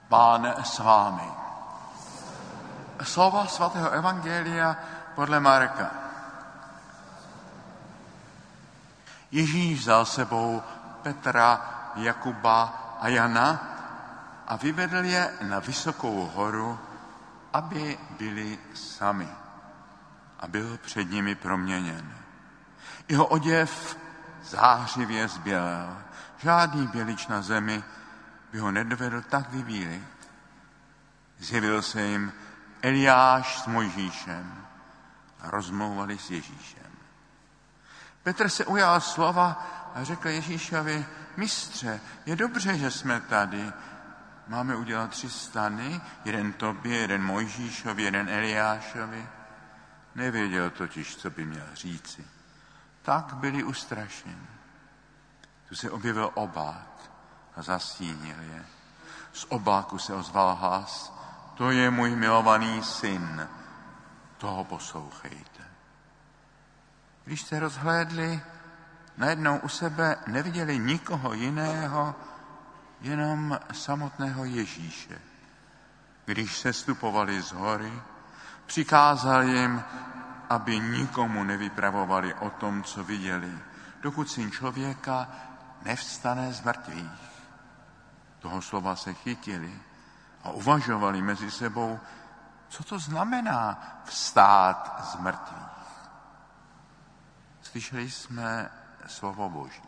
Pán s vámi. Slova svatého evangelia podle Marka. Ježíš vzal sebou Petra, Jakuba a Jana a vyvedl je na vysokou horu, aby byli sami. A byl před nimi proměněn. Jeho oděv zářivě zbělel. Žádný bělič na zemi by ho nedovedl tak vybílit. Zjevil se jim Eliáš s Mojžíšem a rozmlouvali s Ježíšem. Petr se ujal slova a řekl Ježíšovi: Mistře, je dobře, že jsme tady. Máme udělat 3 stany, jeden tobě, jeden Mojžíšovi, jeden Eliášovi. Nevěděl totiž, co by měl říci. Tak byli ustrašeni. Tu se objevil obák a zastínil je. Z obáku se ozval hlas: To je můj milovaný syn, toho poslouchejte. Když se rozhlédli, najednou u sebe neviděli nikoho jiného, jenom samotného Ježíše. Když sestupovali z hory, přikázal jim, aby nikomu nevypravovali o tom, co viděli, dokud Syn člověka nevstane z mrtvých. Toho slova se chytili a uvažovali mezi sebou, co to znamená vstát z mrtvých. Slyšeli jsme slovo Boží.